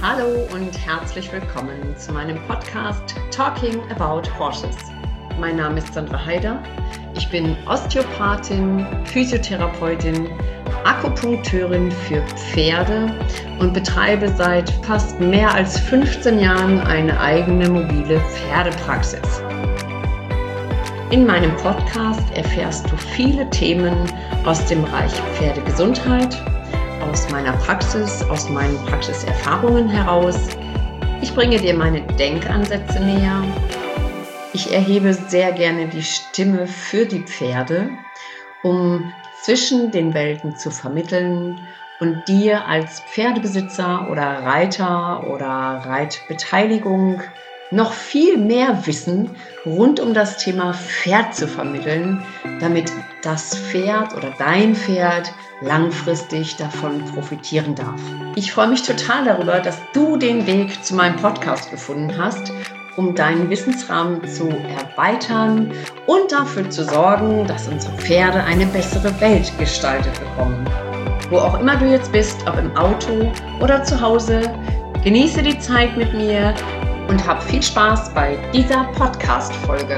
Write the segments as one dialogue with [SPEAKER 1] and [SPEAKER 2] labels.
[SPEAKER 1] Hallo und herzlich willkommen zu meinem Podcast Talking About Horses. Mein Name ist Sandra Haider. Ich bin Osteopathin, Physiotherapeutin, Akupunkteurin für Pferde und betreibe seit fast mehr als 15 Jahren eine eigene mobile Pferdepraxis. In meinem Podcast erfährst du viele Themen aus dem Bereich Pferdegesundheit, aus meiner Praxis, aus meinen Praxiserfahrungen heraus. Ich bringe dir meine Denkansätze näher. Ich erhebe sehr gerne die Stimme für die Pferde, um zwischen den Welten zu vermitteln und dir als Pferdebesitzer oder Reiter oder Reitbeteiligung noch viel mehr Wissen rund um das Thema Pferd zu vermitteln, damit das Pferd oder dein Pferd langfristig davon profitieren darf. Ich freue mich total darüber, dass du den Weg zu meinem Podcast gefunden hast, um deinen Wissensrahmen zu erweitern und dafür zu sorgen, dass unsere Pferde eine bessere Welt gestaltet bekommen. Wo auch immer du jetzt bist, ob im Auto oder zu Hause, genieße die Zeit mit mir und hab viel Spaß bei dieser Podcast-Folge.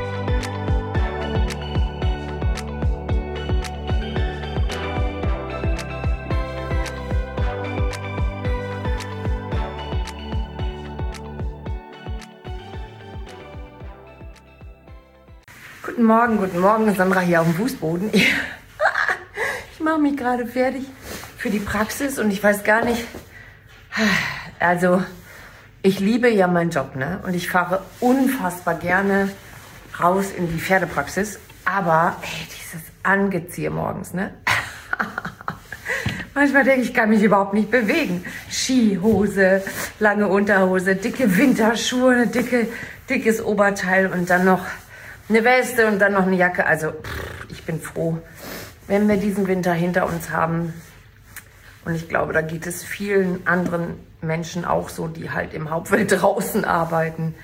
[SPEAKER 2] Guten Morgen, Sandra hier auf dem Fußboden. Ich mache mich gerade fertig für die Praxis und ich weiß gar nicht, also ich liebe ja meinen Job, ne? Und ich fahre unfassbar gerne raus in die Pferdepraxis, aber dieses Angezieher morgens, ne? Manchmal denke ich, ich kann mich überhaupt nicht bewegen. Skihose, lange Unterhose, dicke Winterschuhe, dickes Oberteil und dann noch eine Weste und dann noch eine Jacke. Also ich bin froh, wenn wir diesen Winter hinter uns haben. Und ich glaube, da geht es vielen anderen Menschen auch so, die halt im Hauptfeld draußen arbeiten.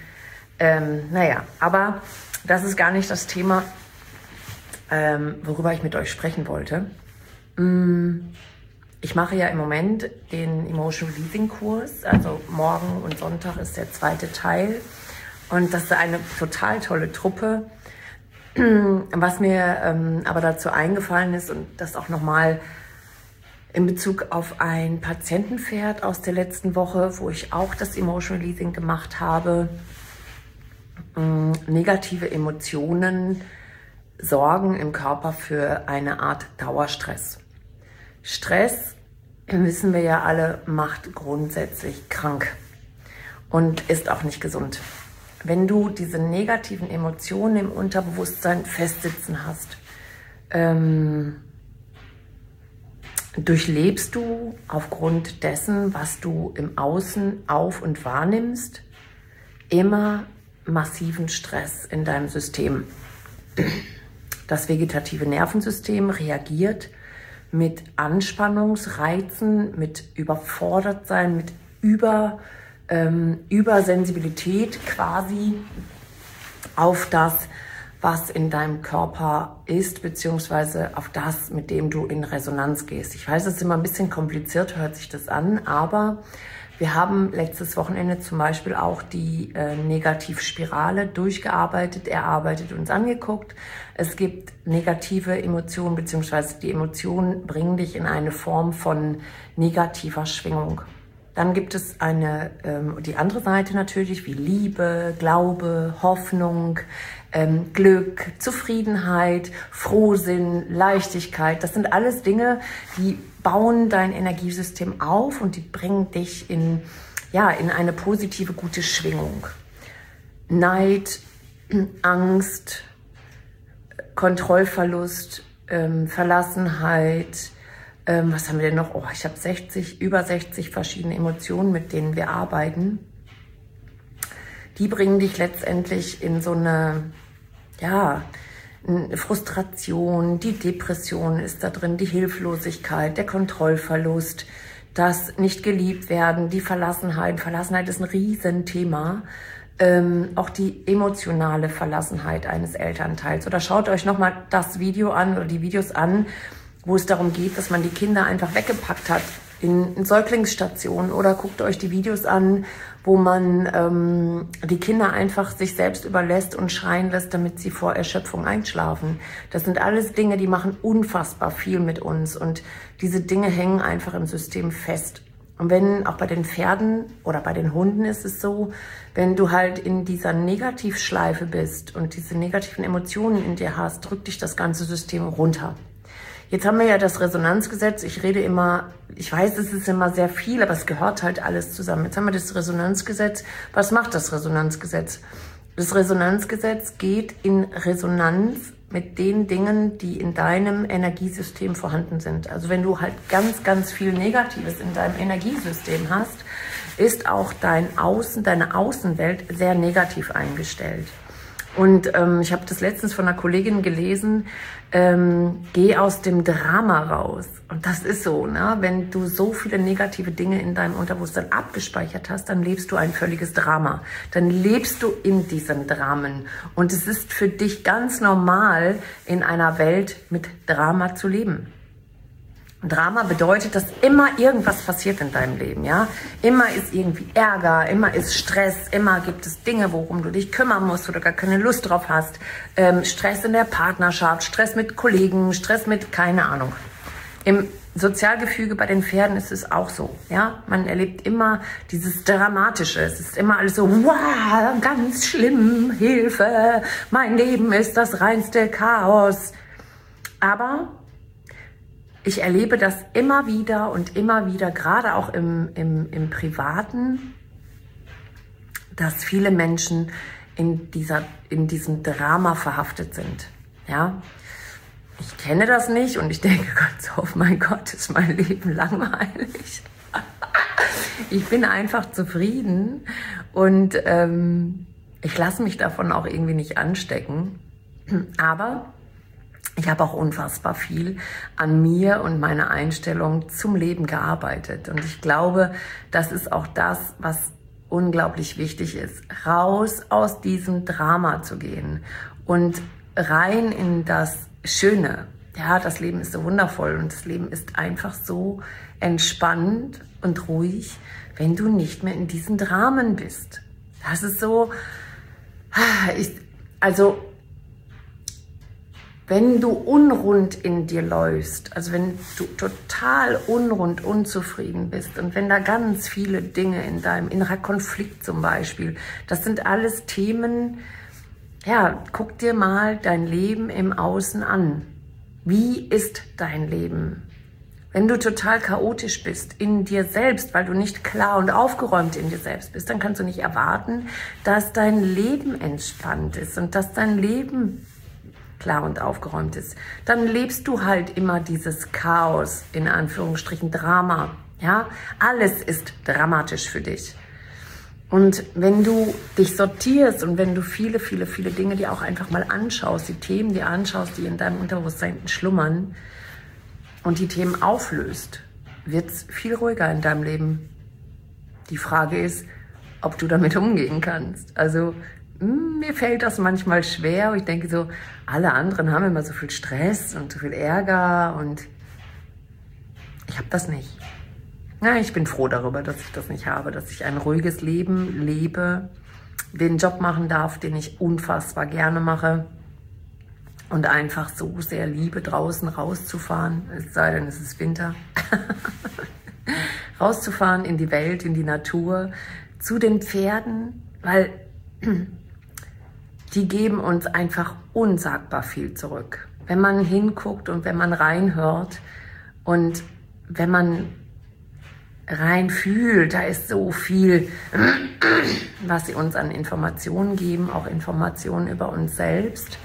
[SPEAKER 2] Aber das ist gar nicht das Thema, worüber ich mit euch sprechen wollte. Ich mache ja im Moment den Emotional Releasing Kurs. Also morgen und Sonntag ist der zweite Teil. Und das ist eine total tolle Truppe. Was mir aber dazu eingefallen ist und das auch nochmal in Bezug auf ein Patientenpferd aus der letzten Woche, wo ich auch das Emotional Releasing gemacht habe. Negative Emotionen sorgen im Körper für eine Art Dauerstress. Stress, wissen wir ja alle, macht grundsätzlich krank und ist auch nicht gesund. Wenn du diese negativen Emotionen im Unterbewusstsein festsitzen hast, durchlebst du aufgrund dessen, was du im Außen auf- und wahrnimmst, immer massiven Stress in deinem System. Das vegetative Nervensystem reagiert mit Anspannungsreizen, mit Überfordertsein, mit Übersensibilität quasi auf das, was in deinem Körper ist, beziehungsweise auf das, mit dem du in Resonanz gehst. Ich weiß, es ist immer ein bisschen kompliziert, hört sich das an, aber wir haben letztes Wochenende zum Beispiel auch die Negativspirale durchgearbeitet, erarbeitet, uns angeguckt. Es gibt negative Emotionen, beziehungsweise die Emotionen bringen dich in eine Form von negativer Schwingung. Dann gibt es die andere Seite natürlich, wie Liebe, Glaube, Hoffnung, Glück, Zufriedenheit, Frohsinn, Leichtigkeit. Das sind alles Dinge, die bauen dein Energiesystem auf und die bringen dich in eine positive, gute Schwingung. Neid, Angst, Kontrollverlust, Verlassenheit. Was haben wir denn noch? Oh, ich habe über 60 verschiedene Emotionen, mit denen wir arbeiten. Die bringen dich letztendlich in so eine Frustration, die Depression ist da drin, die Hilflosigkeit, der Kontrollverlust, das nicht geliebt werden, die Verlassenheit. Verlassenheit ist ein Riesenthema. Auch die emotionale Verlassenheit eines Elternteils. Oder schaut euch nochmal das Video an oder die Videos an, wo es darum geht, dass man die Kinder einfach weggepackt hat in Säuglingsstationen oder guckt euch die Videos an, wo man die Kinder einfach sich selbst überlässt und schreien lässt, damit sie vor Erschöpfung einschlafen. Das sind alles Dinge, die machen unfassbar viel mit uns und diese Dinge hängen einfach im System fest. Und wenn auch bei den Pferden oder bei den Hunden ist es so, wenn du halt in dieser Negativschleife bist und diese negativen Emotionen in dir hast, drückt dich das ganze System runter. Jetzt haben wir ja das Resonanzgesetz. Ich rede immer, ich weiß, es ist immer sehr viel, aber es gehört halt alles zusammen. Jetzt haben wir das Resonanzgesetz. Was macht das Resonanzgesetz? Das Resonanzgesetz geht in Resonanz mit den Dingen, die in deinem Energiesystem vorhanden sind. Also wenn du halt ganz, ganz viel Negatives in deinem Energiesystem hast, ist auch deine Außenwelt sehr negativ eingestellt. Und ich habe das letztens von einer Kollegin gelesen, geh aus dem Drama raus. Und das ist so, ne? Wenn du so viele negative Dinge in deinem Unterbewusstsein abgespeichert hast, dann lebst du ein völliges Drama. Dann lebst du in diesen Dramen. Und es ist für dich ganz normal, in einer Welt mit Drama zu leben. Drama bedeutet, dass immer irgendwas passiert in deinem Leben, ja? Immer ist irgendwie Ärger, immer ist Stress, immer gibt es Dinge, worum du dich kümmern musst oder gar keine Lust drauf hast. Stress in der Partnerschaft, Stress mit Kollegen, Stress mit, keine Ahnung. Im Sozialgefüge bei den Pferden ist es auch so, ja? Man erlebt immer dieses Dramatische. Es ist immer alles so, wow, ganz schlimm, Hilfe, mein Leben ist das reinste Chaos. Aber ich erlebe das immer wieder, gerade auch im Privaten, dass viele Menschen in diesem Drama verhaftet sind. Ja? Ich kenne das nicht und ich denke ganz so, oh mein Gott, ist mein Leben langweilig. Ich bin einfach zufrieden und ich lasse mich davon auch irgendwie nicht anstecken. Aber ich habe auch unfassbar viel an mir und meiner Einstellung zum Leben gearbeitet. Und ich glaube, das ist auch das, was unglaublich wichtig ist. Raus aus diesem Drama zu gehen und rein in das Schöne. Ja, das Leben ist so wundervoll und das Leben ist einfach so entspannt und ruhig, wenn du nicht mehr in diesen Dramen bist. Das ist so, wenn du unrund in dir läufst, also wenn du total unrund, unzufrieden bist und wenn da ganz viele Dinge in deinem innerer Konflikt zum Beispiel, das sind alles Themen, ja, guck dir mal dein Leben im Außen an. Wie ist dein Leben? Wenn du total chaotisch bist in dir selbst, weil du nicht klar und aufgeräumt in dir selbst bist, dann kannst du nicht erwarten, dass dein Leben entspannt ist und dass dein Leben klar und aufgeräumt ist. Dann lebst du halt immer dieses Chaos, in Anführungsstrichen Drama. Ja? Alles ist dramatisch für dich. Und wenn du dich sortierst und wenn du viele, viele, viele Dinge dir auch einfach mal anschaust, die Themen dir anschaust, die in deinem Unterbewusstsein schlummern und die Themen auflöst, wird es viel ruhiger in deinem Leben. Die Frage ist, ob du damit umgehen kannst. Also mir fällt das manchmal schwer. Ich denke so, alle anderen haben immer so viel Stress und so viel Ärger und ich habe das nicht. Ja, ich bin froh darüber, dass ich das nicht habe, dass ich ein ruhiges Leben lebe, den Job machen darf, den ich unfassbar gerne mache und einfach so sehr liebe, draußen rauszufahren, es sei denn, es ist Winter, rauszufahren in die Welt, in die Natur, zu den Pferden, weil die geben uns einfach unsagbar viel zurück. Wenn man hinguckt und wenn man reinhört und wenn man rein fühlt, da ist so viel, was sie uns an Informationen geben, auch Informationen über uns selbst.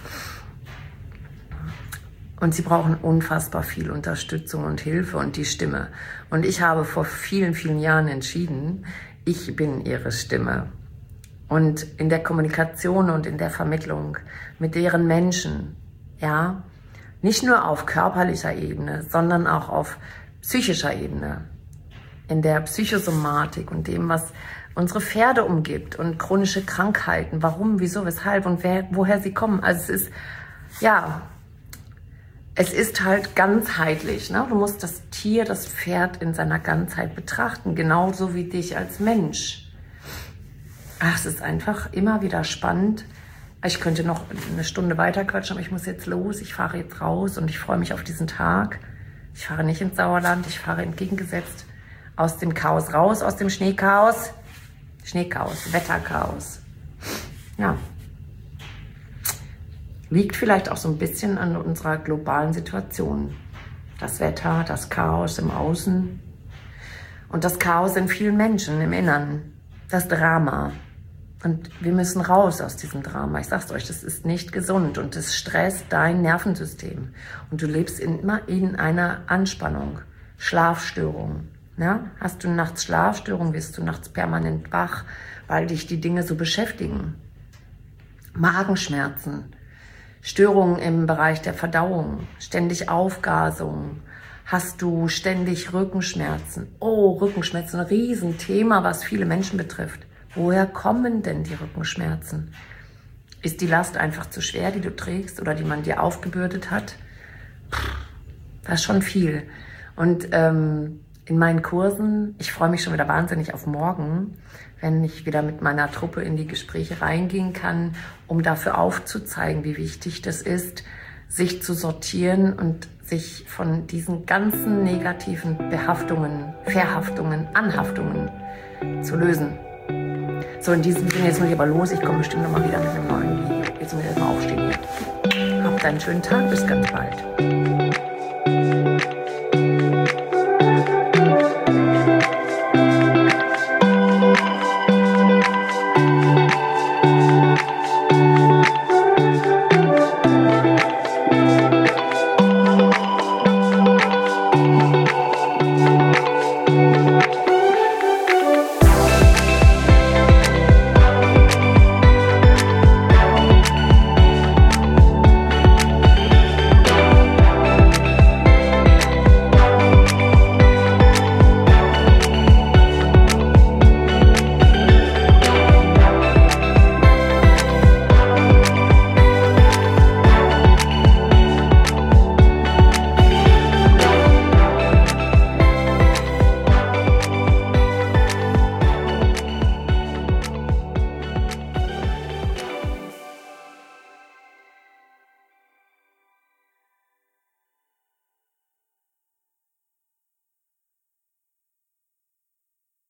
[SPEAKER 2] Und sie brauchen unfassbar viel Unterstützung und Hilfe und die Stimme. Und ich habe vor vielen, vielen Jahren entschieden, ich bin ihre Stimme. Und in der Kommunikation und in der Vermittlung mit deren Menschen, ja, nicht nur auf körperlicher Ebene, sondern auch auf psychischer Ebene, in der Psychosomatik und dem, was unsere Pferde umgibt und chronische Krankheiten, warum, wieso, weshalb und woher sie kommen. Also es ist, ja, es ist halt ganzheitlich. Ne? Du musst das Tier, das Pferd in seiner Ganzheit betrachten, genauso wie dich als Mensch. Ach, es ist einfach immer wieder spannend. Ich könnte noch eine Stunde weiter quatschen, aber ich muss jetzt los. Ich fahre jetzt raus und ich freue mich auf diesen Tag. Ich fahre nicht ins Sauerland, ich fahre entgegengesetzt aus dem Chaos raus, aus dem Schneechaos. Schneechaos, Wetterchaos. Ja. Liegt vielleicht auch so ein bisschen an unserer globalen Situation. Das Wetter, das Chaos im Außen und das Chaos in vielen Menschen im Innern. Das Drama. Und wir müssen raus aus diesem Drama. Ich sag's euch, das ist nicht gesund und das stresst dein Nervensystem. Und du lebst immer in einer Anspannung, Schlafstörungen. Ja? Hast du nachts Schlafstörungen, wirst du nachts permanent wach, weil dich die Dinge so beschäftigen. Magenschmerzen. Störungen im Bereich der Verdauung, ständig Aufgasung, hast du ständig Rückenschmerzen. Oh, Rückenschmerzen, ein Riesenthema, was viele Menschen betrifft. Woher kommen denn die Rückenschmerzen? Ist die Last einfach zu schwer, die du trägst oder die man dir aufgebürdet hat? Das ist schon viel. Und in meinen Kursen, ich freue mich schon wieder wahnsinnig auf morgen, wenn ich wieder mit meiner Truppe in die Gespräche reingehen kann, um dafür aufzuzeigen, wie wichtig das ist, sich zu sortieren und sich von diesen ganzen negativen Behaftungen, Verhaftungen, Anhaftungen zu lösen. So, in diesem Sinne, jetzt muss ich aber los. Ich komme bestimmt nochmal wieder mit einem neuen Video. Jetzt muss ich erstmal aufstehen hier. Habt einen schönen Tag, bis ganz bald.